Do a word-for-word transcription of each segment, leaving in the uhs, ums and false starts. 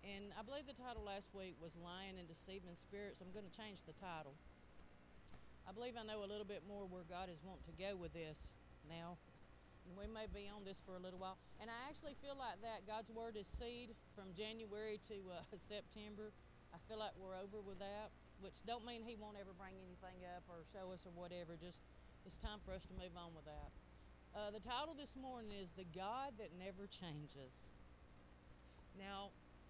And I believe the title last week was Lying and Deceiving Spirits. I'm going to change the title. I believe I know a little bit more where God is wanting to go with this now. And we may be on this for a little while. And I actually feel like that God's Word is seed from January to uh, September. I feel like we're over with that, which don't mean He won't ever bring anything up or show us or whatever. Just it's time for us to move on with that. Uh, the title this morning is The God That Never Changes. Now,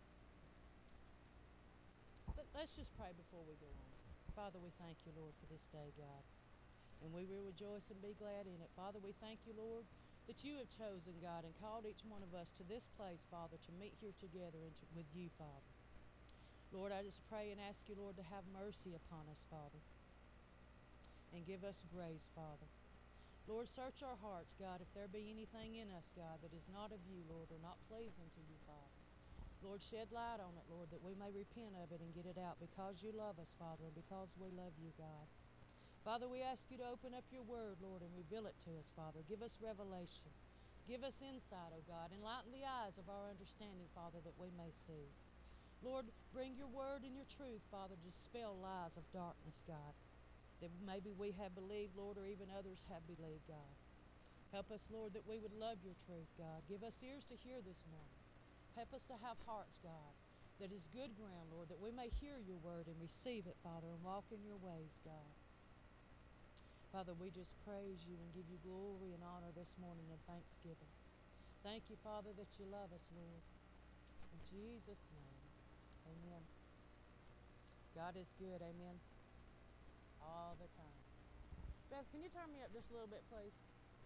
but let's just pray before we go on. Father, we thank you, Lord, for this day, God. And we will rejoice and be glad in it. Father, we thank you, Lord, that you have chosen, God, and called each one of us to this place, Father, to meet here together and to, with you, Father. Lord, I just pray and ask you, Lord, to have mercy upon us, Father, and give us grace, Father. Lord, search our hearts, God, if there be anything in us, God, that is not of you, Lord, or not pleasing to you, Father. Lord, shed light on it, Lord, that we may repent of it and get it out because you love us, Father, and because we love you, God. Father, we ask you to open up your word, Lord, and reveal it to us, Father. Give us revelation. Give us insight, O God. Enlighten the eyes of our understanding, Father, that we may see. Lord, bring your word and your truth, Father, to dispel lies of darkness, God, that maybe we have believed, Lord, or even others have believed, God. Help us, Lord, that we would love your truth, God. Give us ears to hear this morning. Help us to have hearts, God, that is good ground, Lord, that we may hear your word and receive it, Father, and walk in your ways, God. Father, we just praise you and give you glory and honor this morning in thanksgiving. Thank you, Father, that you love us, Lord. In Jesus' name, amen. God is good, amen, all the time. Beth, can you turn me up just a little bit, please?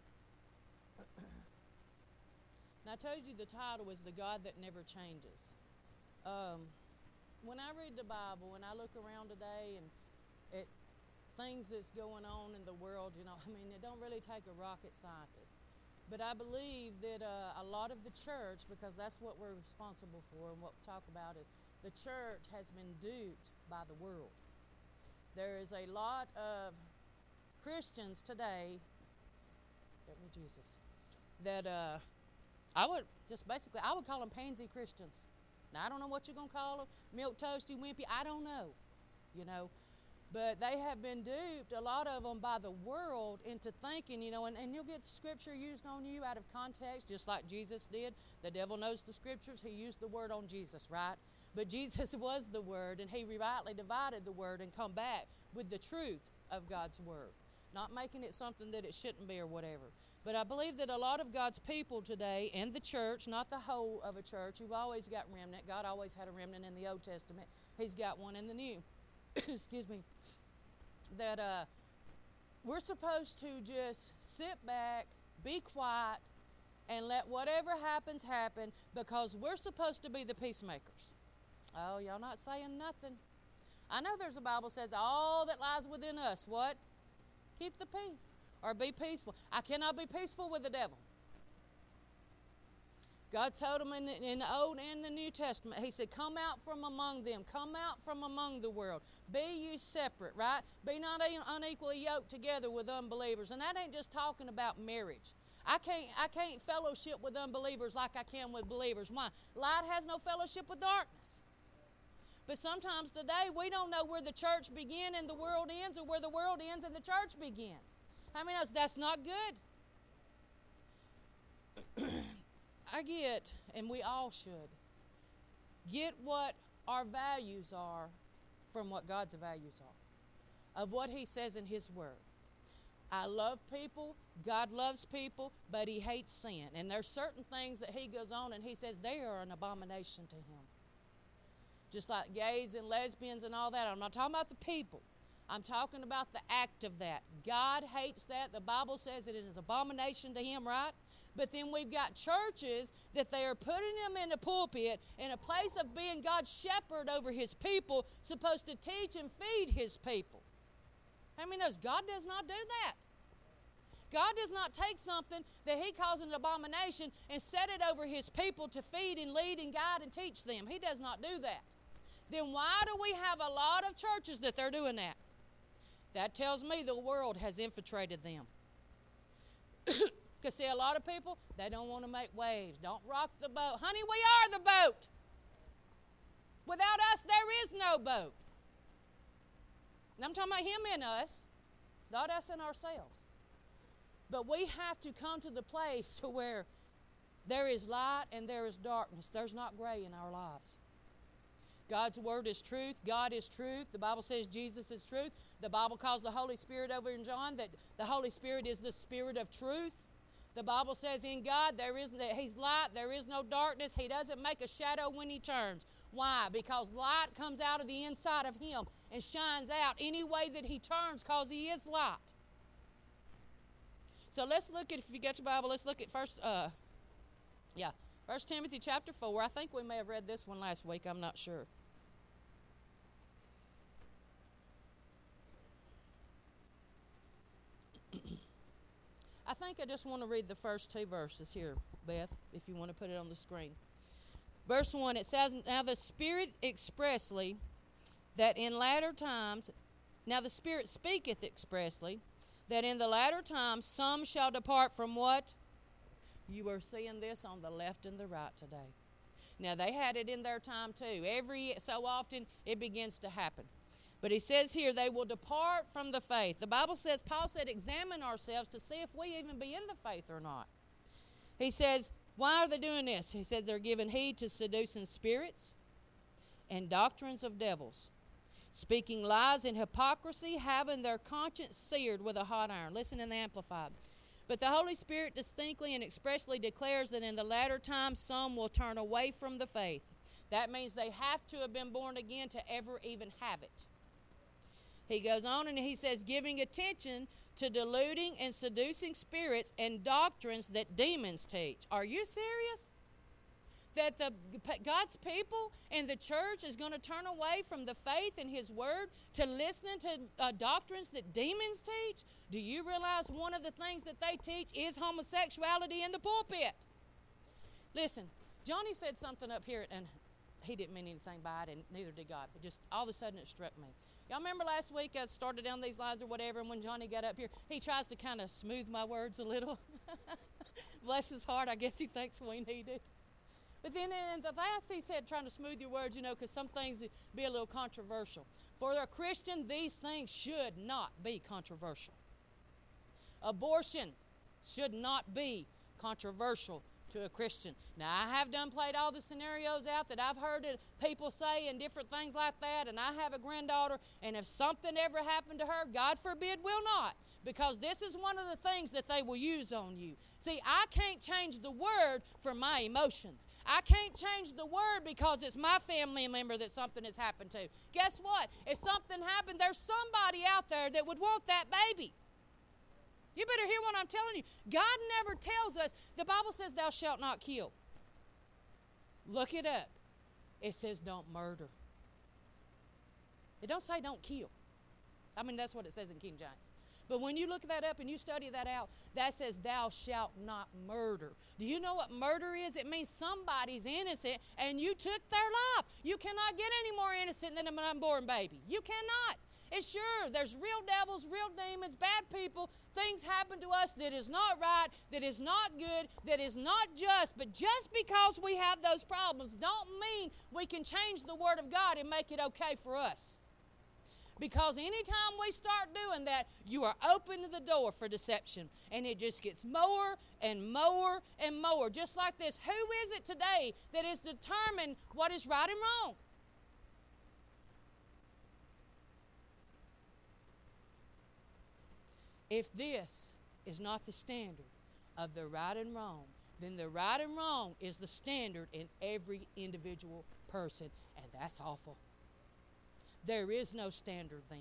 Now, I told you the title is The God That Never Changes. Um, when I read the Bible and I look around today and at things that's going on in the world, you know, I mean, it don't really take a rocket scientist. But I believe that uh, a lot of the church, because that's what we're responsible for and what we talk about is the church has been duped by the world. There is a lot of Christians today, help me Jesus, that uh, I would just basically, I would call them pansy Christians. Now, I don't know what you're going to call them, milk toasty, wimpy, I don't know, you know. But they have been duped, a lot of them, by the world into thinking, you know, and, and you'll get the scripture used on you out of context, just like Jesus did. The devil knows the scriptures. He used the word on Jesus, right? But Jesus was the word, and he rightly divided the word and come back with the truth of God's word, not making it something that it shouldn't be or whatever. But I believe that a lot of God's people today, and the church, not the whole of a church, you've always got remnant. God always had a remnant in the Old Testament. He's got one in the New. Excuse me, that uh, we're supposed to just sit back, be quiet, and let whatever happens happen because we're supposed to be the peacemakers. Oh, y'all not saying nothing. I know there's a Bible says all that lies within us, what? Keep the peace or be peaceful. I cannot be peaceful with the devil. God told them in the, in the Old and the New Testament, he said, come out from among them. Come out from among the world. Be you separate, right? Be not unequally yoked together with unbelievers. And that ain't just talking about marriage. I can't, I can't fellowship with unbelievers like I can with believers. Why? Light has no fellowship with darkness. But sometimes today we don't know where the church begins and the world ends, or where the world ends and the church begins. How many knows that's not good? I get, and we all should, get what our values are from what God's values are, of what he says in his word. I love people, God loves people, but he hates sin. And there's certain things that he goes on and he says they are an abomination to him. Just like gays and lesbians and all that. I'm not talking about the people. I'm talking about the act of that. God hates that. The Bible says it is abomination to him, right? But then we've got churches that they are putting them in the pulpit in a place of being God's shepherd over his people, supposed to teach and feed his people. How many knows God does not do that? God does not take something that he calls an abomination and set it over his people to feed and lead and guide and teach them. He does not do that. Then why do we have a lot of churches that they're doing that? That tells me the world has infiltrated them. Because see, a lot of people, they don't want to make waves. Don't rock the boat. Honey, we are the boat. without us, there is no boat. And I'm talking about him in us, not us in ourselves. But we have to come to the place to where there is light and there is darkness. There's not gray in our lives. God's word is truth. God is truth. The Bible says Jesus is truth. The Bible calls the Holy Spirit over in John that the Holy Spirit is the Spirit of truth. The Bible says in God there is that He's light. There is no darkness. He doesn't make a shadow when He turns. Why? Because light comes out of the inside of Him and shines out any way that He turns, because He is light. So let's look at, if you got your Bible, let's look at first, uh, yeah, First Timothy chapter four. I think we may have read this one last week. I'm not sure. I think I just want to read the first two verses here, Beth, if you want to put it on the screen. Verse one, it says, Now the Spirit expressly, that in latter times, now the Spirit speaketh expressly, that in the latter times some shall depart from what? You are seeing this on the left and the right today. Now they had it in their time too. Every so often it begins to happen. But he says here, they will depart from the faith. The Bible says, Paul said, examine ourselves to see if we even be in the faith or not. He says, why are they doing this? He said they're giving heed to seducing spirits and doctrines of devils, speaking lies and hypocrisy, having their conscience seared with a hot iron. Listen in the Amplified. But the Holy Spirit distinctly and expressly declares that in the latter times some will turn away from the faith. That means they have to have been born again to ever even have it. He goes on and he says, giving attention to deluding and seducing spirits and doctrines that demons teach. Are you serious? That the God's people and the church is going to turn away from the faith in His Word to listening to uh, doctrines that demons teach? Do you realize one of the things that they teach is homosexuality in the pulpit? Listen, Johnny said something up here, and he didn't mean anything by it, and neither did God, but just all of a sudden it struck me. Y'all remember last week I started down these lines or whatever, and when Johnny got up here, he tries to kind of smooth my words a little. Bless his heart, I guess he thinks we need it. But then in the last he said, trying to smooth your words, you know, because some things be a little controversial. For a Christian, these things should not be controversial. Abortion should not be controversial to a Christian. Now, I have done played all the scenarios out that I've heard it, people say and different things like that, and I have a granddaughter, and if something ever happened to her, God forbid will not, because this is one of the things that they will use on you. See, I can't change the word for my emotions. I can't change the word because it's my family member that something has happened to. Guess what? If something happened, there's somebody out there that would want that baby. You better hear what I'm telling you. God never tells us, the Bible says thou shalt not kill. Look it up. It says don't murder. It don't say don't kill. I mean, that's what it says in King James. But when you look that up and you study that out, that says thou shalt not murder. Do you know what murder is? It means somebody's innocent and you took their life. You cannot get any more innocent than an unborn baby. You cannot. It's sure, there's real devils, real demons, bad people. Things happen to us that is not right, that is not good, that is not just. But just because we have those problems don't mean we can change the Word of God and make it okay for us. Because anytime we start doing that, you are opening the door for deception. And it just gets more and more and more. Just like this, who is it today that is determined what is right and wrong? If this is not the standard of the right and wrong, then the right and wrong is the standard in every individual person. And that's awful. There is no standard then.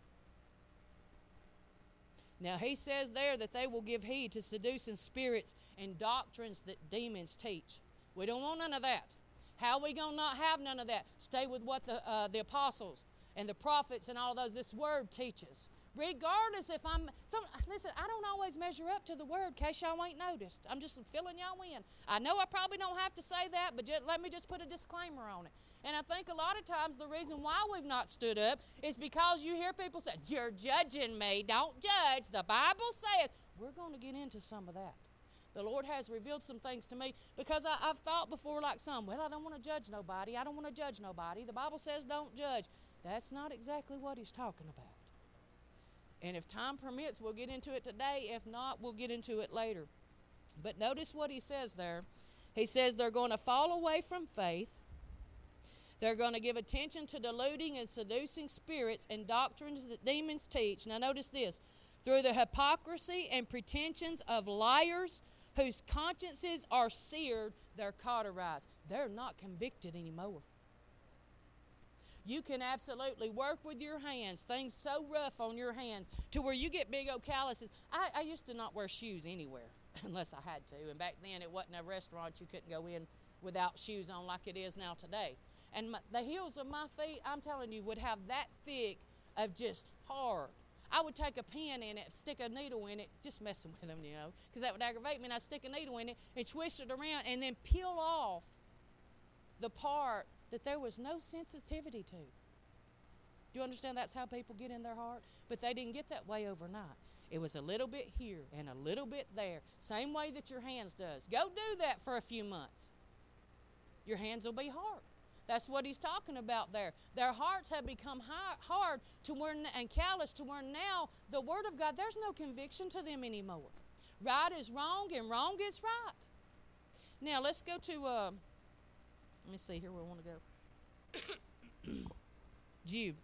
Now he says there that they will give heed to seducing spirits and doctrines that demons teach. We don't want none of that. How are we going to not have none of that? Stay with what the, uh, the apostles and the prophets and all those, this word teaches. Regardless if I'm, some, listen, I don't always measure up to the word in case y'all ain't noticed. I'm just filling y'all in. I know I probably don't have to say that, but just, let me just put a disclaimer on it. And I think a lot of times the reason why we've not stood up is because you hear people say, you're judging me. Don't judge. The Bible says. We're going to get into some of that. The Lord has revealed some things to me because I, I've thought before like some, well, I don't want to judge nobody. I don't want to judge nobody. The Bible says don't judge. That's not exactly what he's talking about. And if time permits, we'll get into it today. If not, we'll get into it later. But notice what he says there. He says they're going to fall away from faith. They're going to give attention to deluding and seducing spirits and doctrines that demons teach. Now notice this. Through the hypocrisy and pretensions of liars whose consciences are seared, they're cauterized. They're not convicted anymore. You can absolutely work with your hands, things so rough on your hands, to where you get big old calluses. I, I used to not wear shoes anywhere, unless I had to. And back then, it wasn't a restaurant you couldn't go in without shoes on like it is now today. And my, the heels of my feet, I'm telling you, would have that thick of just hard. I would take a pin in it, stick a needle in it, just messing with them, you know, because that would aggravate me. And I'd stick a needle in it and twist it around and then peel off the part that there was no sensitivity to. Do you understand that's how people get in their heart? But they didn't get that way overnight. It was a little bit here and a little bit there. Same way that your hands does. Go do that for a few months. Your hands will be hard. That's what he's talking about there. Their hearts have become hard to where, and callous to where now the Word of God, there's no conviction to them anymore. Right is wrong and wrong is right. Now let's go to, uh, let me see here where I want to go. Jude.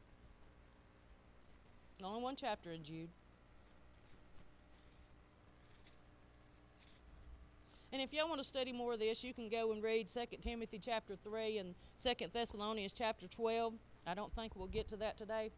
Only one chapter in Jude. And if y'all want to study more of this, you can go and read Second Timothy chapter three and Second Thessalonians chapter twelve. I don't think we'll get to that today.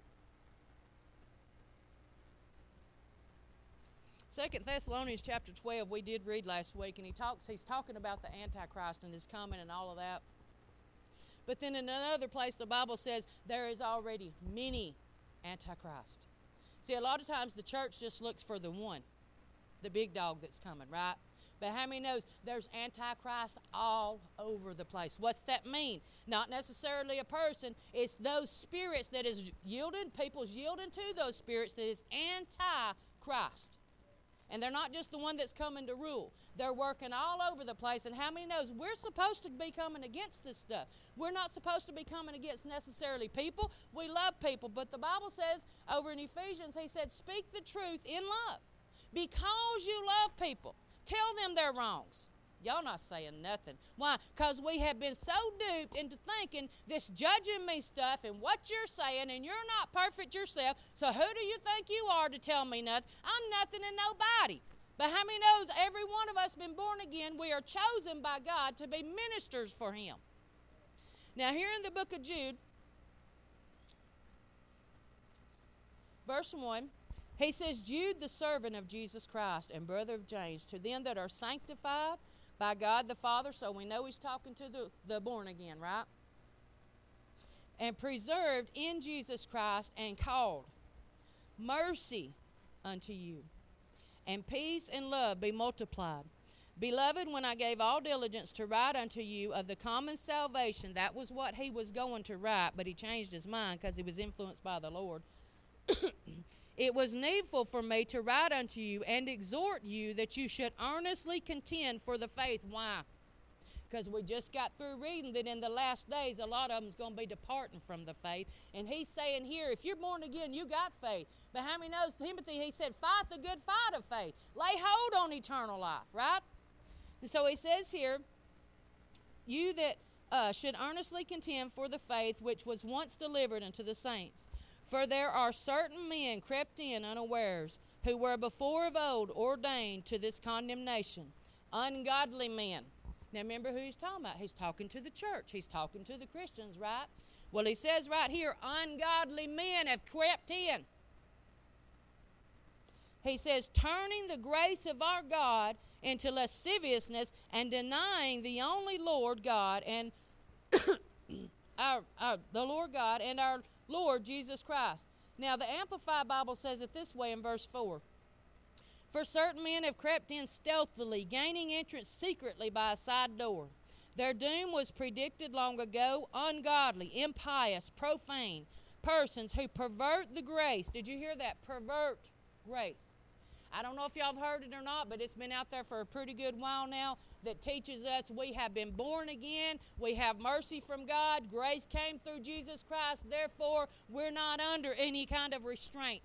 Second Thessalonians chapter twelve we did read last week, and he talks. He's talking about the Antichrist and his coming and all of that. But then in another place, the Bible says there is already many Antichrist. See, a lot of times the church just looks for the one, the big dog that's coming, right? But how many knows there's Antichrist all over the place? What's that mean? Not necessarily a person. It's those spirits that is yielding, people's yielding to those spirits that is anti-Christ. And they're not just the one that's coming to rule. They're working all over the place. And how many knows we're supposed to be coming against this stuff? We're not supposed to be coming against necessarily people. We love people. But the Bible says over in Ephesians, he said, speak the truth in love. Because you love people. Tell them their wrongs. Y'all not saying nothing. Why? Because we have been so duped into thinking this judging me stuff and what you're saying, and you're not perfect yourself, so who do you think you are to tell me nothing? I'm nothing and nobody. But how many knows every one of us been born again, we are chosen by God to be ministers for him. Now here in the book of Jude, verse one, he says, Jude, the servant of Jesus Christ and brother of James, to them that are sanctified by God the Father. So we know he's talking to the, the born again, right? And preserved in Jesus Christ and called. Mercy unto you. And peace and love be multiplied. Beloved, when I gave all diligence to write unto you of the common salvation, that was what he was going to write, but he changed his mind because he was influenced by the Lord. It was needful for me to write unto you and exhort you that you should earnestly contend for the faith. Why? Because we just got through reading that in the last days, a lot of them's going to be departing from the faith. And he's saying here, if you're born again, you got faith. But how many knows Timothy, he said, fight the good fight of faith. Lay hold on eternal life, right? And so he says here, you that uh, should earnestly contend for the faith which was once delivered unto the saints. For there are certain men crept in unawares, who were before of old ordained to this condemnation, ungodly men. Now remember who he's talking about. He's talking to the church. He's talking to the Christians, right? Well, he says right here, ungodly men have crept in. He says, turning the grace of our God into lasciviousness and denying the only Lord God and our, our the Lord God and our Lord Jesus Christ. Now the Amplified Bible says it this way in verse four. For certain men have crept in stealthily, gaining entrance secretly by a side door. Their doom was predicted long ago. Ungodly, impious, profane persons who pervert the grace. Did you hear that? Pervert grace. I don't know if y'all have heard it or not, but it's been out there for a pretty good while now that teaches us we have been born again. We have mercy from God. Grace came through Jesus Christ. Therefore, we're not under any kind of restraint.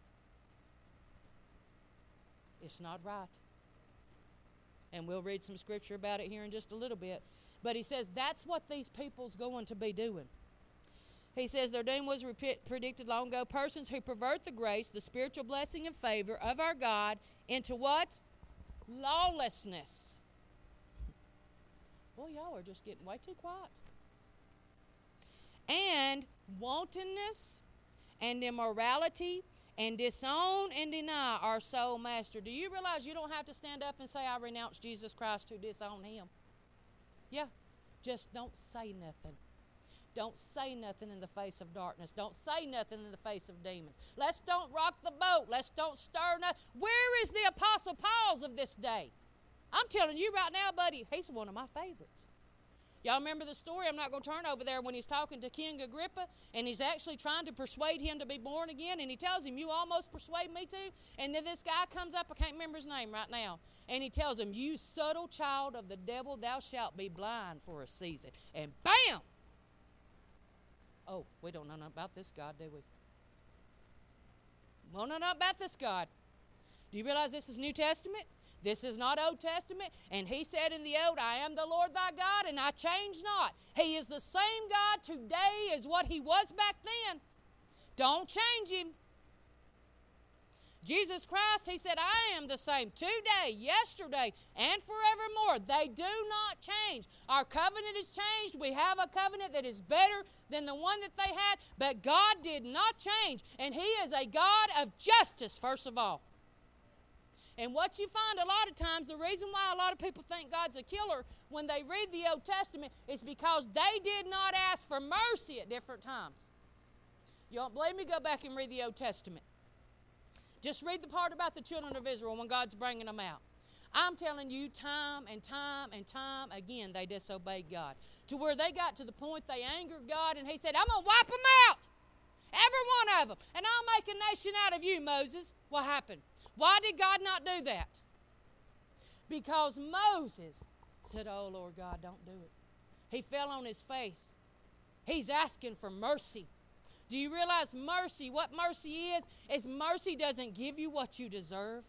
It's not right. And we'll read some scripture about it here in just a little bit. But he says that's what these people's going to be doing. He says their doom was rep- predicted long ago. Persons who pervert the grace, the spiritual blessing and favor of our God into what? Lawlessness. Boy, y'all are just getting way too quiet. And wantonness and immorality and disown and deny our sole master. Do you realize you don't have to stand up and say, I renounce Jesus Christ to disown him? Yeah, just don't say nothing. Don't say nothing in the face of darkness. Don't say nothing in the face of demons. Let's don't rock the boat. Let's don't stir nothing. Where is the Apostle Paul's of this day? I'm telling you right now, buddy, he's one of my favorites. Y'all remember the story? I'm not going to turn over there when he's talking to King Agrippa, and he's actually trying to persuade him to be born again, and he tells him, you almost persuade me to. And then this guy comes up, I can't remember his name right now, and he tells him, you subtle child of the devil, thou shalt be blind for a season. And bam! Oh, we don't know nothing about this God, do we? We don't know nothing about this God. Do you realize this is New Testament? This is not Old Testament. And he said in the Old, I am the Lord thy God, and I change not. He is the same God today as what he was back then. Don't change him. Jesus Christ, he said, I am the same today, yesterday, and forevermore. They do not change. Our covenant is changed. We have a covenant that is better than the one that they had, but God did not change. And he is a God of justice, first of all. And what you find a lot of times, the reason why a lot of people think God's a killer when they read the Old Testament is because they did not ask for mercy at different times. You don't believe me? Go back and read the Old Testament. Just read the part about the children of Israel when God's bringing them out. I'm telling you, time and time and time again, they disobeyed God. To where they got to the point they angered God, and he said, I'm going to wipe them out. Every one of them. And I'll make a nation out of you, Moses. What happened? Why did God not do that? Because Moses said, oh, Lord God, don't do it. He fell on his face. He's asking for mercy. Do you realize mercy, what mercy is, is mercy doesn't give you what you deserve.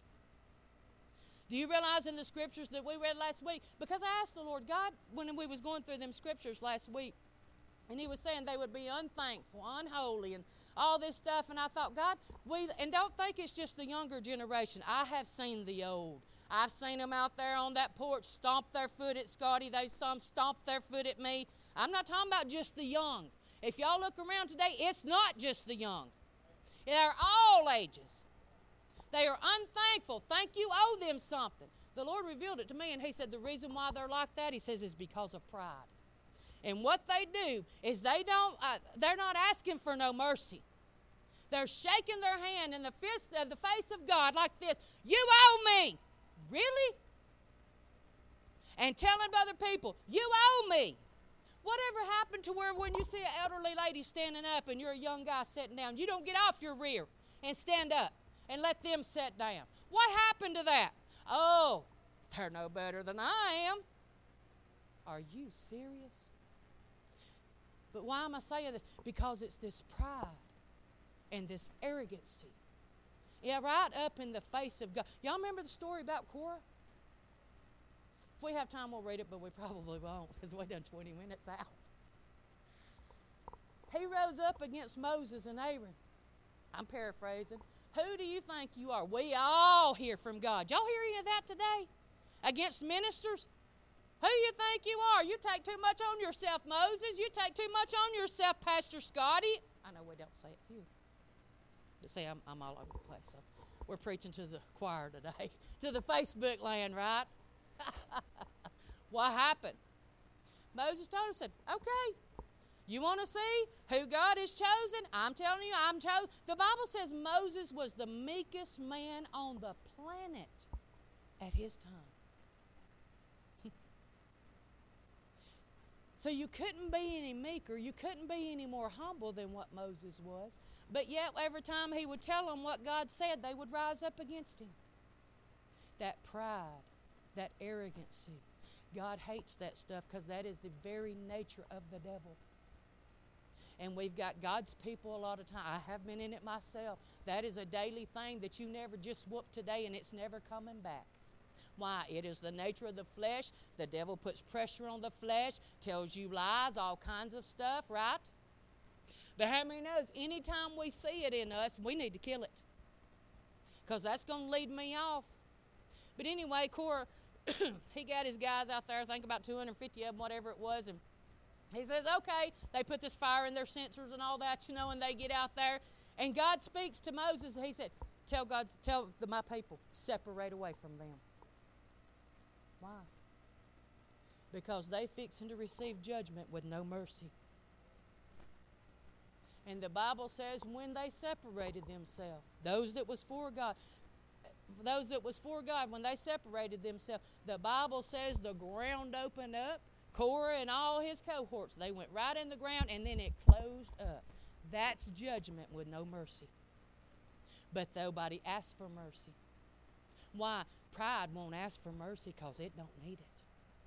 Do you realize in the scriptures that we read last week, because I asked the Lord God when we was going through them scriptures last week, and he was saying they would be unthankful, unholy, and all this stuff, and I thought, God, we, and don't think it's just the younger generation. I have seen the old. I've seen them out there on that porch stomp their foot at Scotty. They some stomp their foot at me. I'm not talking about just the young. If y'all look around today, it's not just the young. They're all ages. They are unthankful. Think you owe them something. The Lord revealed it to me, and he said the reason why they're like that, he says, is because of pride. And what they do is they don't, uh, they're not asking for no mercy. They're shaking their hand in the fist, uh, the face of God like this. You owe me. Really? And telling other people, you owe me. Whatever happened to where when you see an elderly lady standing up and you're a young guy sitting down, you don't get off your rear and stand up and let them sit down? What happened to that? Oh, they're no better than I am. Are you serious? But why am I saying this? Because it's this pride and this arrogancy. Yeah, right up in the face of God. Y'all remember the story about Korah? If we have time, we'll read it, but we probably won't because we've done twenty minutes out. He rose up against Moses and Aaron. I'm paraphrasing. Who do you think you are? We all hear from God. Y'all hear any of that today? Against ministers? Who you think you are? You take too much on yourself, Moses. You take too much on yourself, Pastor Scotty. I know we don't say it here. But see, I'm, I'm all over the place. So we're preaching to the choir today, to the Facebook land, right? What happened? Moses told him, said, okay, you want to see who God has chosen? I'm telling you, I'm chosen. The Bible says Moses was the meekest man on the planet at his time. So you couldn't be any meeker. You couldn't be any more humble than what Moses was. But yet every time he would tell them what God said, they would rise up against him. that pride, that arrogancy. God hates that stuff because that is the very nature of the devil. And we've got God's people a lot of time. I have been in it myself. That is a daily thing that you never just whoop today and it's never coming back. Why? It is the nature of the flesh. The devil puts pressure on the flesh, tells you lies, all kinds of stuff, right? But how many knows anytime we see it in us, we need to kill it? Because that's going to lead me off. But anyway, Korah, he got his guys out there, I think about two hundred fifty of them, whatever it was, and he says, okay, they put this fire in their sensors and all that, you know, and they get out there. And God speaks to Moses. He said, tell God, tell the, my people, separate away from them. Why? Because they fixing to receive judgment with no mercy. And the Bible says when they separated themselves, those that was for God, those that was for God, when they separated themselves, the Bible says the ground opened up. Korah and all his cohorts, they went right in the ground and then it closed up. That's judgment with no mercy. But nobody asked for mercy. Why? Pride won't ask for mercy because it don't need it.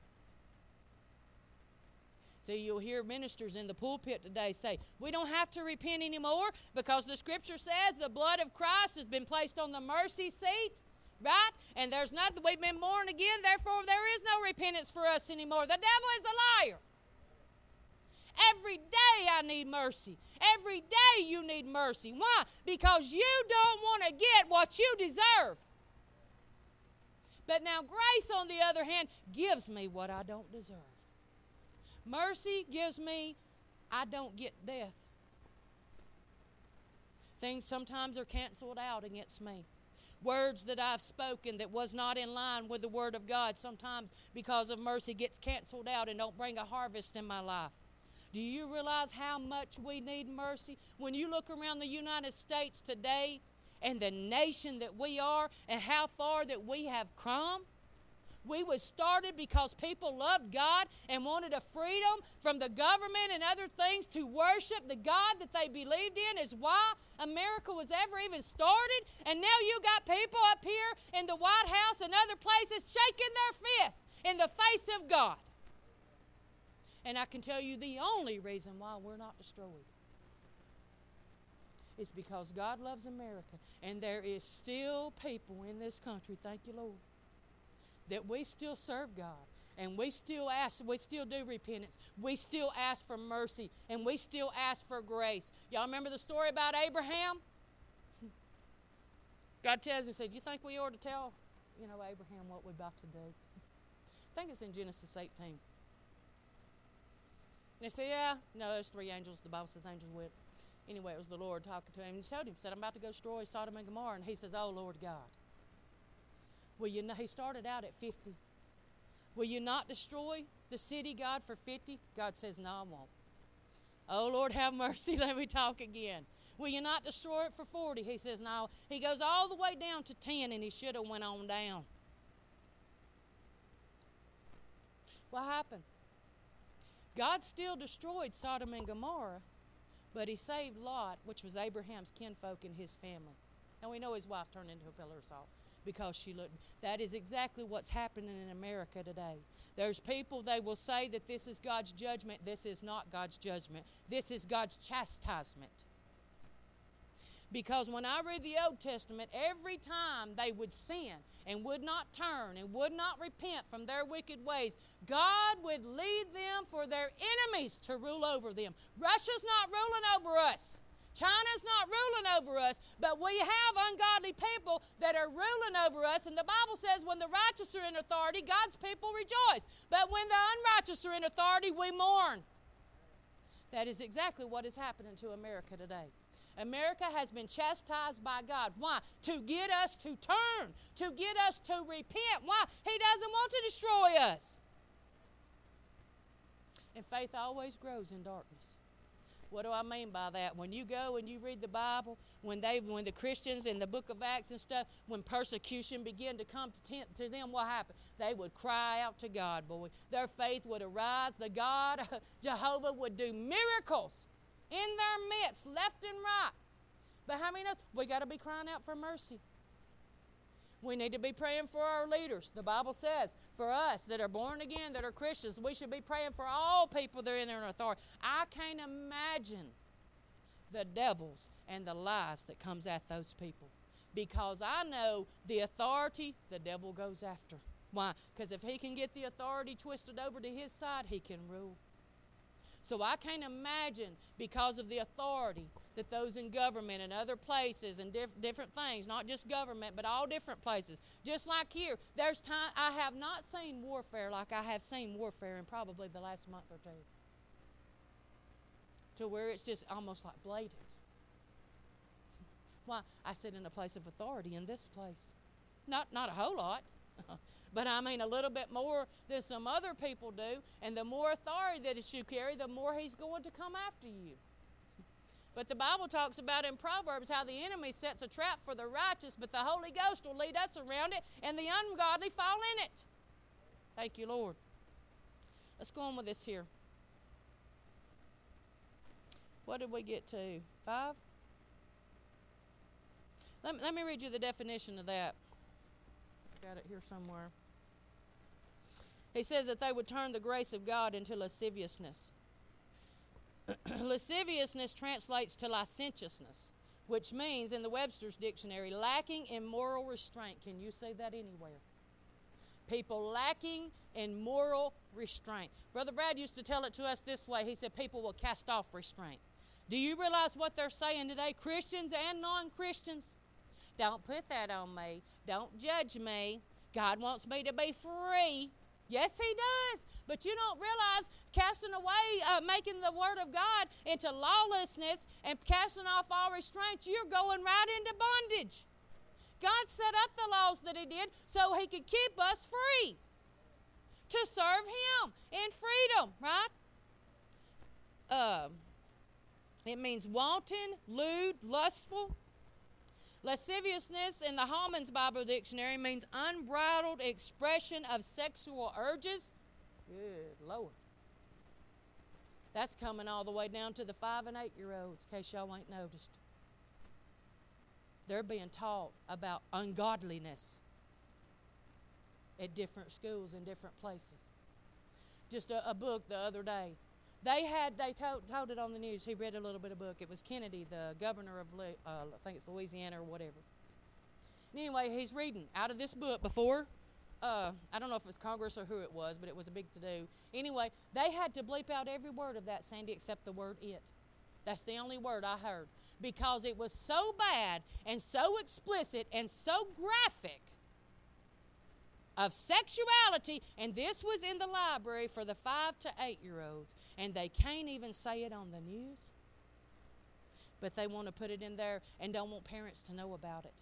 See, you'll hear ministers in the pulpit today say, we don't have to repent anymore because the Scripture says the blood of Christ has been placed on the mercy seat. Right? And there's nothing, we've been born again, therefore there is no repentance for us anymore. The devil is a liar. Every day I need mercy. Every day you need mercy. Why? Because you don't want to get what you deserve. But now grace, on the other hand, gives me what I don't deserve. Mercy gives me, I don't get death. Things sometimes are canceled out against me. Words that I've spoken that was not in line with the Word of God sometimes because of mercy gets canceled out and don't bring a harvest in my life. Do you realize how much we need mercy? When you look around the United States today and the nation that we are and how far that we have come, we was started because people loved God and wanted a freedom from the government and other things to worship the God that they believed in is why America was ever even started. And now you got people up here in the White House and other places shaking their fist in the face of God. And I can tell you the only reason why we're not destroyed is because God loves America. And there is still people in this country, thank you, Lord, that we still serve God, and we still ask, we still do repentance, we still ask for mercy, and we still ask for grace. Y'all remember the story about Abraham? God tells him, said, you think we ought to tell, you know, Abraham what we're about to do? I think it's in Genesis eighteen. They say, yeah, no, there's three angels. The Bible says angels with. Anyway, it was the Lord talking to him, and he told him, said, I'm about to go destroy Sodom and Gomorrah, and he says, oh, Lord God. Well, you know, he started out at fifty. Will you not destroy the city, God, for fifty? God says, no, I won't. Oh, Lord, have mercy. Let me talk again. Will you not destroy it for forty? He says, no. He goes all the way down to ten, and he should have went on down. What happened? God still destroyed Sodom and Gomorrah, but he saved Lot, which was Abraham's kinfolk and his family. And we know his wife turned into a pillar of salt because she looked. That is exactly what's happening in America today. There's people, they will say that this is God's judgment. This is not God's judgment. This is God's chastisement. Because when I read the Old Testament, every time they would sin and would not turn and would not repent from their wicked ways, God would lead them for their enemies to rule over them. Russia's not ruling over us. China's not ruling over us, but we have ungodly people that are ruling over us. And the Bible says when the righteous are in authority, God's people rejoice. But when the unrighteous are in authority, we mourn. That is exactly what is happening to America today. America has been chastised by God. Why? To get us to turn, to get us to repent. Why? He doesn't want to destroy us. And faith always grows in darkness. What do I mean by that? When you go and you read the Bible, when they, when the Christians in the book of Acts and stuff, when persecution began to come to, tent, to them, what happened? They would cry out to God, boy. Their faith would arise. The God, Jehovah, would do miracles in their midst, left and right. But how many knows? We got to be crying out for mercy. We need to be praying for our leaders. The Bible says, for us that are born again, that are Christians, we should be praying for all people that are in their authority. I can't imagine the devils and the lies that comes at those people, because I know the authority the devil goes after. Why? Because if he can get the authority twisted over to his side, he can rule. So I can't imagine, because of the authority that those in government and other places and diff- different things, not just government, but all different places, just like here, there's time, I have not seen warfare like I have seen warfare in probably the last month or two, to where it's just almost like blatant. Why? I sit in a place of authority in this place. Not, not a whole lot. But I mean a little bit more than some other people do. And the more authority that you carry, the more he's going to come after you. But the Bible talks about in Proverbs how the enemy sets a trap for the righteous, but the Holy Ghost will lead us around it, and the ungodly fall in it. Thank you, Lord. Let's go on with this here. What did we get to? Five? Let me, let me read you the definition of that. Got it here somewhere. He says that they would turn the grace of God into lasciviousness. Lasciviousness translates to licentiousness, which means in the Webster's dictionary, lacking in moral restraint. Can you say that anywhere? People lacking in moral restraint. Brother Brad used to tell it to us this way. He said people will cast off restraint. Do you realize what they're saying today, Christians and non-Christians? Don't put that on me. Don't judge me. God wants me to be free. Yes, he does. But you don't realize casting away, uh, making the word of God into lawlessness and casting off all restraints, you're going right into bondage. God set up the laws that he did so he could keep us free to serve him in freedom, right? Uh, it means wanton, lewd, lustful. Lasciviousness in the Holman's Bible Dictionary means unbridled expression of sexual urges. Good Lord. That's coming all the way down to the five and eight year olds, in case y'all ain't noticed. They're being taught about ungodliness at different schools in different places. Just a, a book the other day. They had, they told, told it on the news. He read a little bit of book. It was Kennedy, the governor of, uh, I think it's Louisiana or whatever. And anyway, he's reading out of this book before, uh, I don't know if it was Congress or who it was, but it was a big to-do. Anyway, they had to bleep out every word of that, Sandy, except the word it. That's the only word I heard. Because it was so bad and so explicit and so graphic of sexuality, and this was in the library for the five to eight year olds, and they can't even say it on the news, but they want to put it in there and don't want parents to know about it.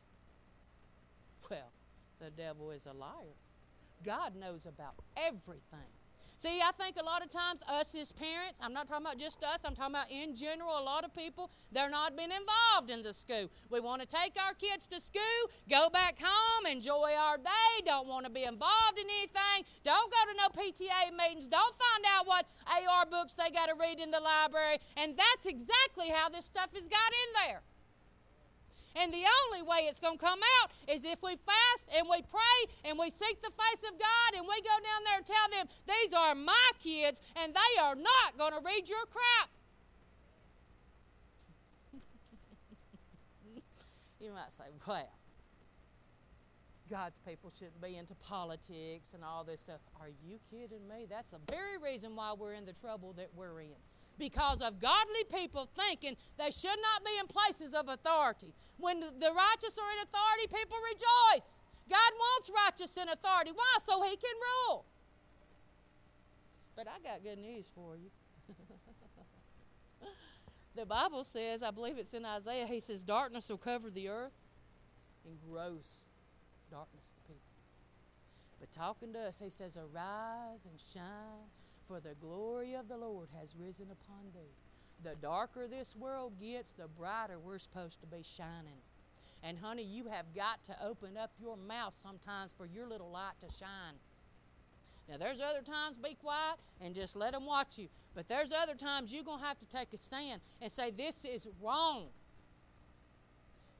Well, the devil is a liar. God knows about everything. See, I think a lot of times us as parents, I'm not talking about just us, I'm talking about in general, a lot of people, they're not being involved in the school. We want to take our kids to school, go back home, enjoy our day, don't want to be involved in anything, don't go to no P T A meetings, don't find out what A R books they got to read in the library, and that's exactly how this stuff has got in there. And the only way it's going to come out is if we fast and we pray and we seek the face of God and we go down there and tell them, these are my kids and they are not going to read your crap. You might say, well, God's people shouldn't be into politics and all this stuff. Are you kidding me? That's the very reason why we're in the trouble that we're in. Because of godly people thinking they should not be in places of authority. When the righteous are in authority, people rejoice. God wants righteous in authority. Why? So he can rule. But I got good news for you. The Bible says, I believe it's in Isaiah, he says, darkness will cover the earth and gross darkness to people. But talking to us, he says, arise and shine, for the glory of the Lord has risen upon thee. The darker this world gets, the brighter we're supposed to be shining. And honey, you have got to open up your mouth sometimes for your little light to shine. Now there's other times be quiet and just let them watch you. But there's other times you're going to have to take a stand and say, this is wrong.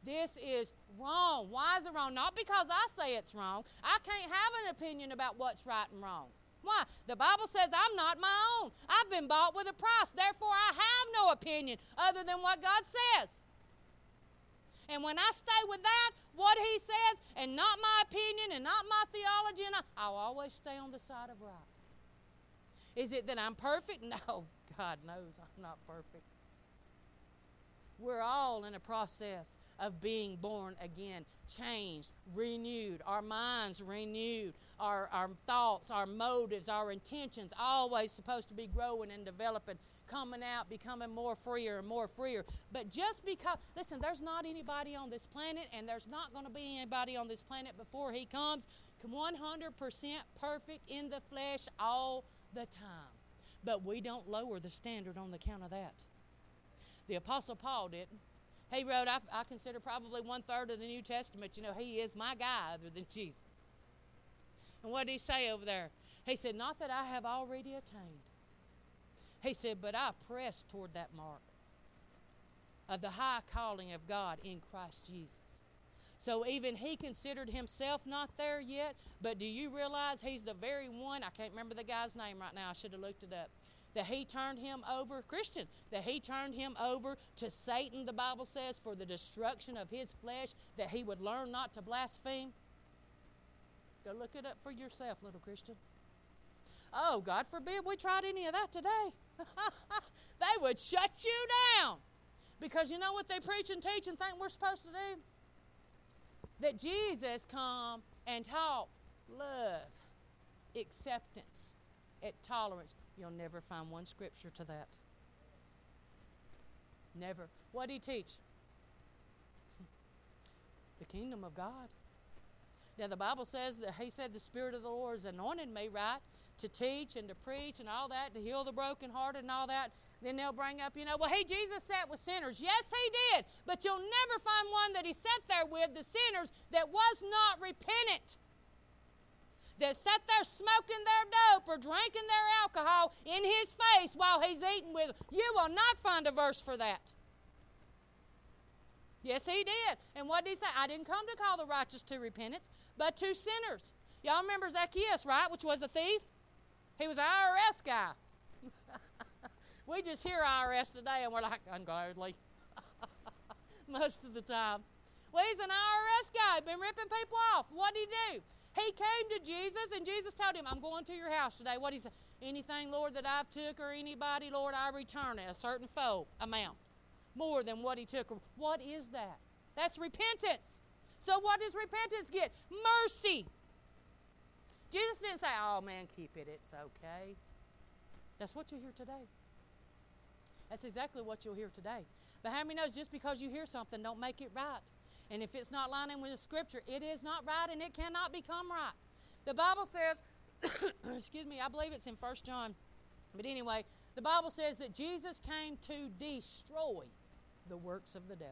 this is wrong. Why is it wrong? Not because I say it's wrong. I can't have an opinion about what's right and wrong. Why? The Bible says I'm not my own. I've been bought with a price. Therefore, I have no opinion other than what God says. And when I stay with that, what He says, and not my opinion and not my theology, and I, I'll always stay on the side of right. Is it that I'm perfect? No, God knows I'm not perfect. We're all in a process of being born again, changed, renewed, our minds renewed, our, our thoughts, our motives, our intentions, always supposed to be growing and developing, coming out, becoming more freer and more freer. But just because, listen, there's not anybody on this planet, and there's not going to be anybody on this planet before He comes, one hundred percent perfect in the flesh all the time. But we don't lower the standard on the count of that. The Apostle Paul didn't. He wrote, I, I consider probably one-third of the New Testament. You know, he is my guy other than Jesus. And what did he say over there? He said, not that I have already attained. He said, but I press toward that mark of the high calling of God in Christ Jesus. So even he considered himself not there yet, but do you realize he's the very one, I can't remember the guy's name right now, I should have looked it up, that he turned him over, Christian, that he turned him over to Satan, the Bible says, for the destruction of his flesh, that he would learn not to blaspheme? Go look it up for yourself, little Christian. Oh, God forbid we tried any of that today. They would shut you down. Because you know what they preach and teach and think we're supposed to do? That Jesus come and taught love, acceptance, and tolerance. You'll never find one scripture to that. Never. What did he teach? The kingdom of God. Now the Bible says that he said the Spirit of the Lord has anointed me, right, to teach and to preach and all that, to heal the brokenhearted and all that. Then they'll bring up, you know, well, he, Jesus sat with sinners. Yes, he did. But you'll never find one that he sat there with, the sinners, that was not repentant. That sat there smoking their dope or drinking their alcohol in his face while he's eating with them. You will not find a verse for that. Yes, he did. And what did he say? I didn't come to call the righteous to repentance, but to sinners. Y'all remember Zacchaeus, right, which was a thief? He was an I R S guy. We just hear I R S today, and we're like, ungodly. Most of the time. Well, he's an I R S guy, been ripping people off. What did he do? He came to Jesus, and Jesus told him, I'm going to your house today. What did he say? Anything, Lord, that I've took or anybody, Lord, I return it, a certain fold amount, more than what he took. What is that? That's repentance. So what does repentance get? Mercy. Jesus didn't say, oh, man, keep it, it's okay. That's what you hear today. That's exactly what you'll hear today. But how many knows just because you hear something don't make it right? And if it's not lining with the Scripture, it is not right and it cannot become right. The Bible says, excuse me, I believe it's in First John. But anyway, the Bible says that Jesus came to destroy the works of the devil.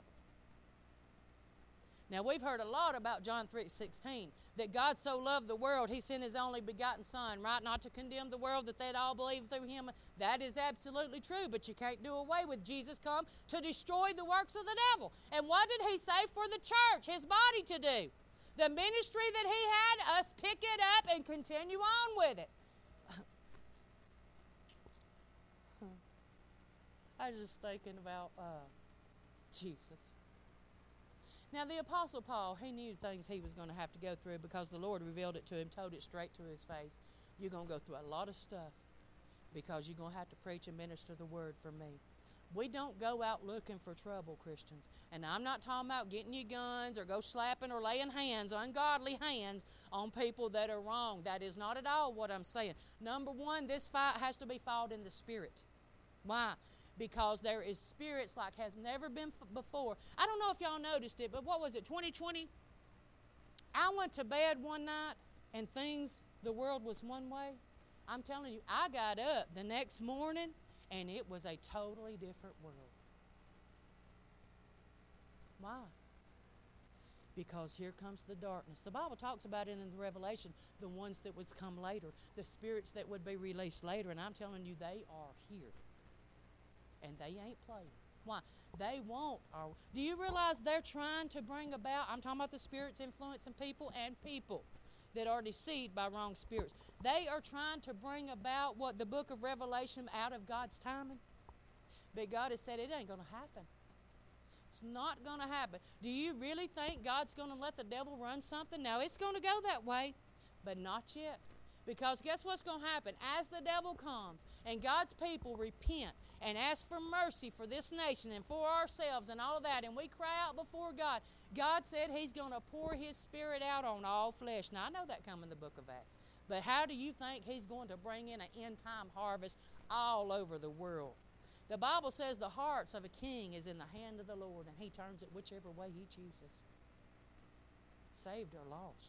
Now, we've heard a lot about John three sixteen, that God so loved the world, he sent his only begotten Son, right? Not to condemn the world, that they'd all believe through him. That is absolutely true, but you can't do away with Jesus come to destroy the works of the devil. And what did he say for the church, his body, to do? The ministry that he had, us pick it up and continue on with it. I was just thinking about uh, Jesus. Now, the Apostle Paul, he knew things he was going to have to go through because the Lord revealed it to him, told it straight to his face. You're going to go through a lot of stuff because you're going to have to preach and minister the word for me. We don't go out looking for trouble, Christians. And I'm not talking about getting your guns or go slapping or laying hands, ungodly hands, on people that are wrong. That is not at all what I'm saying. Number one, this fight has to be fought in the Spirit. Why? Because there is spirits like has never been f- before. I don't know if y'all noticed it, but what was it, twenty twenty? I went to bed one night and things, the world was one way. I'm telling you, I got up the next morning and it was a totally different world. Why? Because here comes the darkness. The Bible talks about it in the Revelation, the ones that would come later, the spirits that would be released later, and I'm telling you, they are here. And they ain't playing. Why? They want our. Do you realize they're trying to bring about, I'm talking about the spirits influencing people and people that are deceived by wrong spirits. They are trying to bring about what the book of Revelation out of God's timing. But God has said it ain't going to happen. It's not going to happen. Do you really think God's going to let the devil run something? Now, it's going to go that way, but not yet. Because guess what's going to happen? As the devil comes and God's people repent and ask for mercy for this nation and for ourselves and all of that, and we cry out before God, God said He's going to pour His Spirit out on all flesh. Now, I know that come in the book of Acts. But how do you think He's going to bring in an end-time harvest all over the world? The Bible says the hearts of a king is in the hand of the Lord, and He turns it whichever way He chooses. Saved or lost.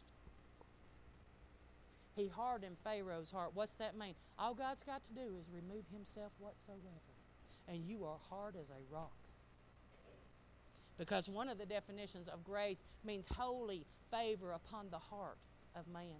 He hardened Pharaoh's heart. What's that mean? All God's got to do is remove Himself whatsoever, and you are hard as a rock. Because one of the definitions of grace means holy favor upon the heart of man.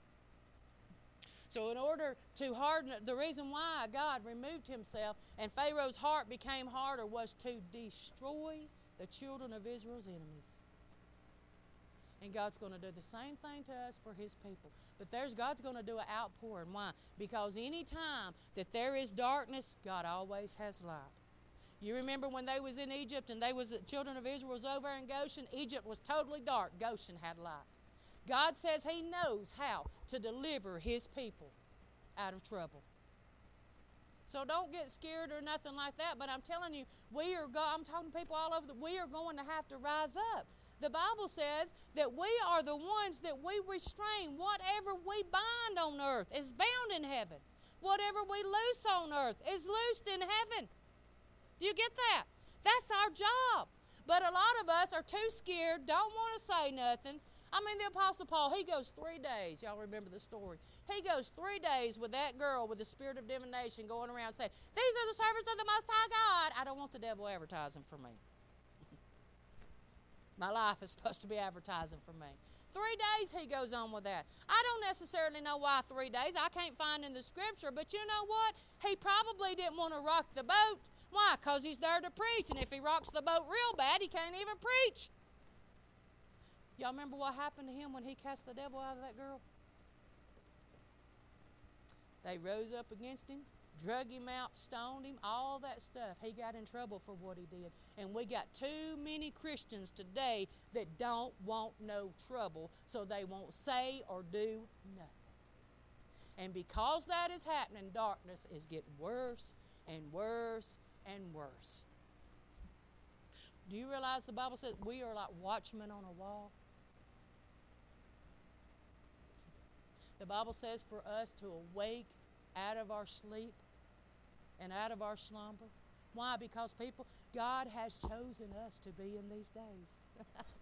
So in order to harden, the reason why God removed Himself and Pharaoh's heart became harder was to destroy the children of Israel's enemies. And God's going to do the same thing to us for His people. But there's God's going to do an outpouring. Why? Because any time that there is darkness, God always has light. You remember when they was in Egypt and they was the children of Israel was over in Goshen? Egypt was totally dark. Goshen had light. God says He knows how to deliver His people out of trouble. So don't get scared or nothing like that. But I'm telling you, we are. Go- I'm talking to people all over. The, we are going to have to rise up. The Bible says that we are the ones that we restrain. Whatever we bind on earth is bound in heaven. Whatever we loose on earth is loosed in heaven. Do you get that? That's our job. But a lot of us are too scared, don't want to say nothing. I mean, the Apostle Paul, he goes three days. Y'all remember the story. He goes three days with that girl with the spirit of divination going around saying, these are the servants of the Most High God. I don't want the devil advertising for me. My life is supposed to be advertising for me. Three days he goes on with that. I don't necessarily know why three days. I can't find in the scripture. But you know what? He probably didn't want to rock the boat. Why? Because he's there to preach. And if he rocks the boat real bad, he can't even preach. Y'all remember what happened to him when he cast the devil out of that girl? They rose up against him, drug him out, stoned him, all that stuff. He got in trouble for what he did. And we got too many Christians today that don't want no trouble, so they won't say or do nothing. And because that is happening, darkness is getting worse and worse and worse. Do you realize the Bible says we are like watchmen on a wall? The Bible says for us to awake out of our sleep and out of our slumber. Why? Because people, God has chosen us to be in these days.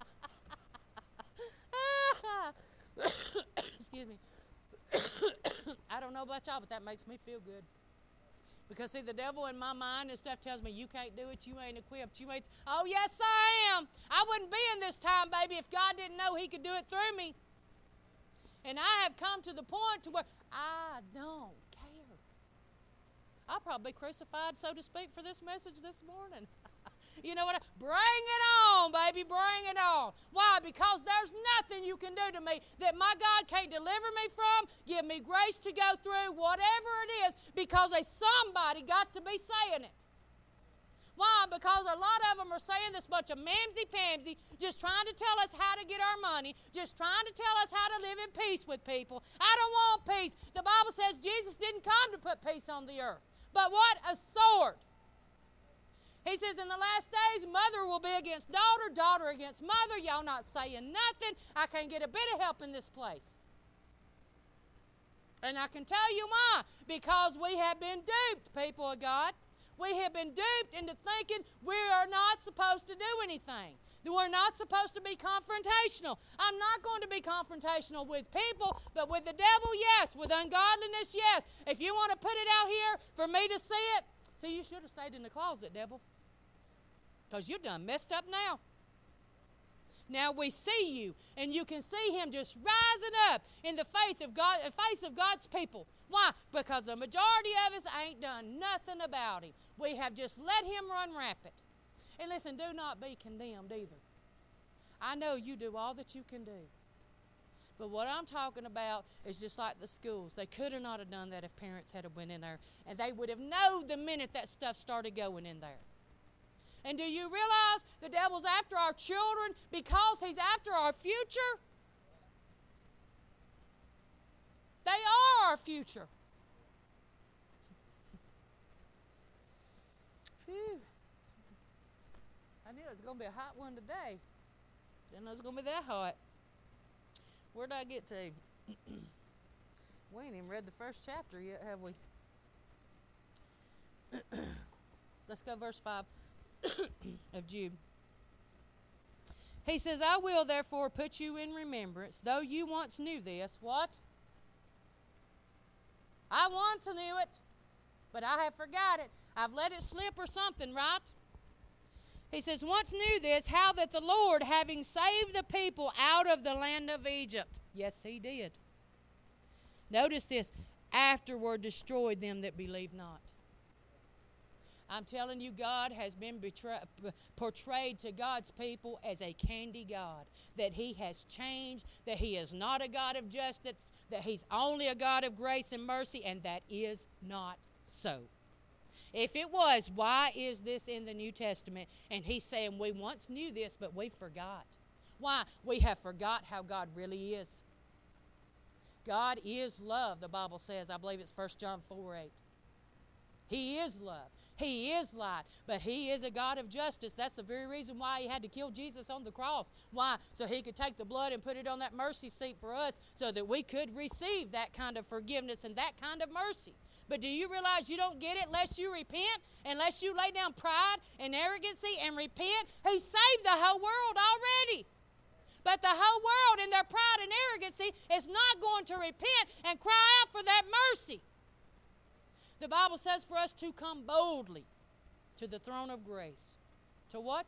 Excuse me. I don't know about y'all, but that makes me feel good. Because, see, the devil in my mind and stuff tells me, you can't do it, you ain't equipped, you ain't... Oh, yes, I am. I wouldn't be in this time, baby, if God didn't know He could do it through me. And I have come to the point to where I don't care. I'll probably be crucified, so to speak, for this message this morning. You know what? Bring it on, baby, bring it on. Why? Because there's nothing you can do to me that my God can't deliver me from, give me grace to go through, whatever it is, because a somebody got to be saying it. Why? Because a lot of them are saying this bunch of mamsy-pamsy, just trying to tell us how to get our money, just trying to tell us how to live in peace with people. I don't want peace. The Bible says Jesus didn't come to put peace on the earth. But what? A sword. He says in the last days, mother will be against daughter, daughter against mother. Y'all not saying nothing. I can't get a bit of help in this place. And I can tell you why. Because we have been duped, people of God. We have been duped into thinking we are not supposed to do anything. We're not supposed to be confrontational. I'm not going to be confrontational with people, but with the devil, yes. With ungodliness, yes. If you want to put it out here for me to see it, see, you should have stayed in the closet, devil. Because you done messed up now. Now we see you, and you can see Him just rising up in the faith of God, the face of God's people. Why? Because the majority of us ain't done nothing about Him. We have just let Him run rampant. And listen, do not be condemned either. I know you do all that you can do. But what I'm talking about is just like the schools. They could have not have done that if parents had have went in there. And they would have known the minute that stuff started going in there. And do you realize the devil's after our children because he's after our future? They are our future. Phew. I knew it was going to be a hot one today. Didn't know it was going to be that hot. Where did I get to? We ain't even read the first chapter yet, have we? Let's go verse five of Jude. He says, I will therefore put you in remembrance, though you once knew this. What? I once knew it, but I have forgot it. I've let it slip or something, right? He says, once knew this, how that the Lord, having saved the people out of the land of Egypt, yes, he did. Notice this, afterward destroyed them that believe not. I'm telling you, God has been betray, portrayed to God's people as a candy God. That he has changed, that he is not a God of justice, that he's only a God of grace and mercy, and that is not so. If it was, why is this in the New Testament? And he's saying we once knew this, but we forgot. Why? We have forgot how God really is. God is love, the Bible says. I believe it's First John four eight. He is love. He is light, but he is a God of justice. That's the very reason why he had to kill Jesus on the cross. Why? So he could take the blood and put it on that mercy seat for us so that we could receive that kind of forgiveness and that kind of mercy. But do you realize you don't get it unless you repent, unless you lay down pride and arrogancy and repent? He saved the whole world already. But the whole world in their pride and arrogancy is not going to repent and cry out for that mercy. The Bible says for us to come boldly to the throne of grace. To what?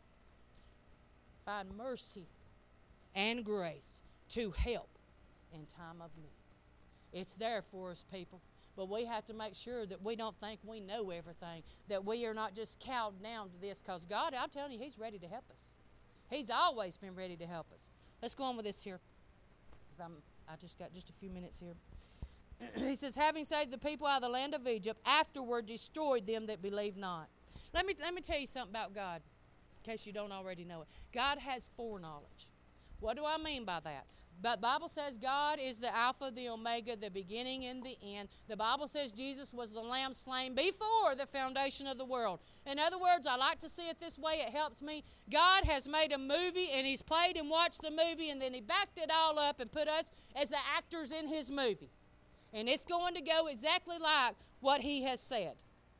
Find mercy and grace to help in time of need. It's there for us, people. But we have to make sure that we don't think we know everything, that we are not just cowed down to this, because God, I'm telling you, he's ready to help us. He's always been ready to help us. Let's go on with this here, because I'm I just got just a few minutes here. He says, having saved the people out of the land of Egypt, afterward destroyed them that believe not. Let me, let me tell you something about God, in case you don't already know it. God has foreknowledge. What do I mean by that? But the Bible says God is the Alpha, the Omega, the beginning and the end. The Bible says Jesus was the Lamb slain before the foundation of the world. In other words, I like to see it this way. It helps me. God has made a movie, and he's played and watched the movie, and then he backed it all up and put us as the actors in his movie. And it's going to go exactly like what he has said.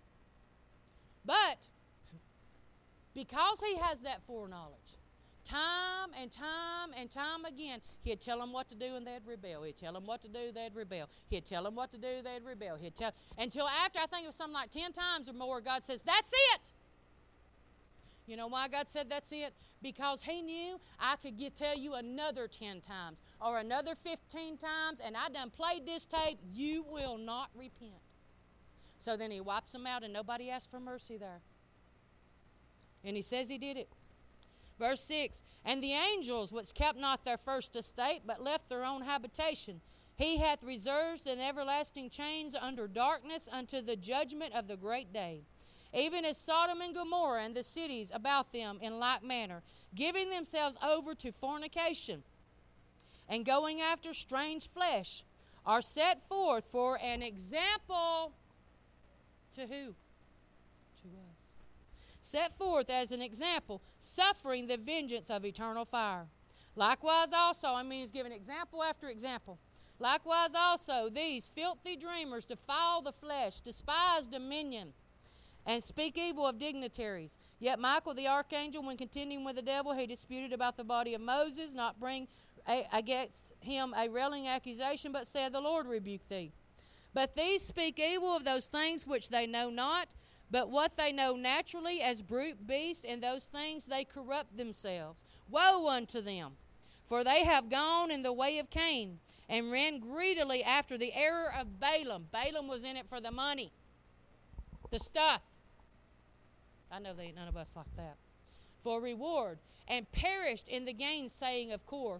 But because he has that foreknowledge, time and time and time again, he'd tell them what to do and they'd rebel. He'd tell them what to do, they'd rebel. He'd tell them what to do, they'd rebel. He'd tell until after, I think it was something like ten times or more, God says, that's it. You know why God said that's it? Because he knew I could get, tell you another ten times or another fifteen times, and I done played this tape, you will not repent. So then he wipes them out, and nobody asked for mercy there. And he says he did it. Verse six, and the angels which kept not their first estate, but left their own habitation, he hath reserved in everlasting chains under darkness unto the judgment of the great day. Even as Sodom and Gomorrah and the cities about them in like manner, giving themselves over to fornication and going after strange flesh, are set forth for an example to who? To us. Set forth as an example, suffering the vengeance of eternal fire. Likewise also, I mean, he's giving example after example. Likewise also, these filthy dreamers defile the flesh, despise dominion, and speak evil of dignitaries. Yet Michael the archangel, when contending with the devil, he disputed about the body of Moses, not bring a, against him a railing accusation, but said, the Lord rebuke thee. But these speak evil of those things which they know not, but what they know naturally as brute beasts, and those things they corrupt themselves. Woe unto them! For they have gone in the way of Cain, and ran greedily after the error of Balaam. Balaam was in it for the money, the stuff. I know there ain't none of us like that. For reward, and perished in the gainsaying of Kor.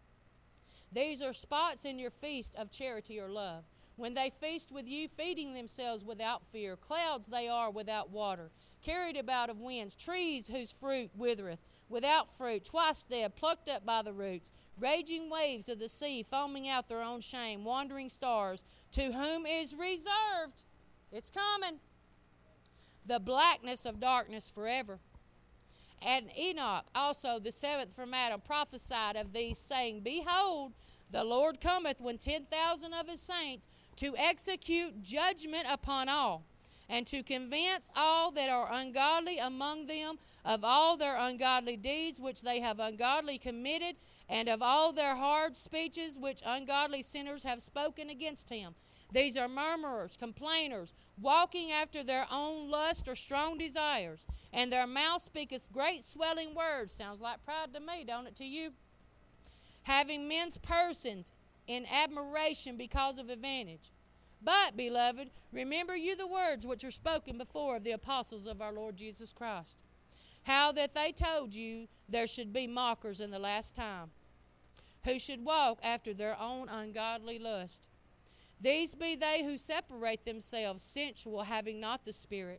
These are spots in your feast of charity or love. When they feast with you, feeding themselves without fear. Clouds they are without water, carried about of winds. Trees whose fruit withereth, without fruit, twice dead, plucked up by the roots. Raging waves of the sea, foaming out their own shame. Wandering stars, to whom is reserved, it's coming, the blackness of darkness forever. And Enoch also, the seventh from Adam, prophesied of these, saying, Behold, the Lord cometh when ten thousand of his saints, to execute judgment upon all, and to convince all that are ungodly among them of all their ungodly deeds which they have ungodly committed, and of all their hard speeches which ungodly sinners have spoken against him. These are murmurers, complainers, walking after their own lust or strong desires, and their mouth speaketh great swelling words. Sounds like pride to me, don't it to you? Having men's persons in admiration because of advantage. But, beloved, remember you the words which were spoken before of the apostles of our Lord Jesus Christ, how that they told you there should be mockers in the last time, who should walk after their own ungodly lust. These be they who separate themselves sensual, having not the Spirit.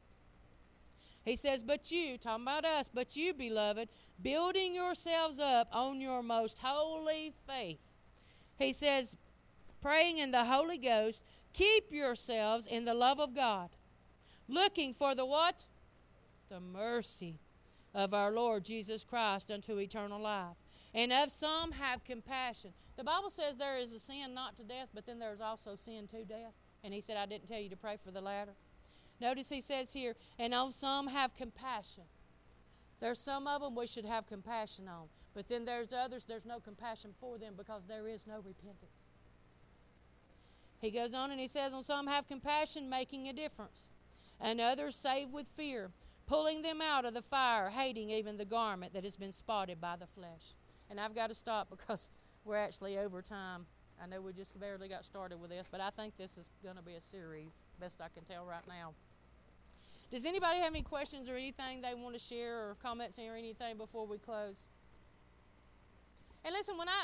He says, but you, talking about us, but you, beloved, building yourselves up on your most holy faith. He says, praying in the Holy Ghost, keep yourselves in the love of God, looking for the what? The mercy of our Lord Jesus Christ unto eternal life. And of some have compassion. The Bible says there is a sin not to death, but then there's also sin to death. And he said, I didn't tell you to pray for the latter. Notice he says here, and of some have compassion. There's some of them we should have compassion on. But then there's others, there's no compassion for them because there is no repentance. He goes on and he says, on some have compassion, making a difference. And others save with fear, pulling them out of the fire, hating even the garment that has been spotted by the flesh. And I've got to stop because we're actually over time. I know we just barely got started with this, but I think this is going to be a series, best I can tell right now. Does anybody have any questions or anything they want to share or comments or anything before we close? And listen, when I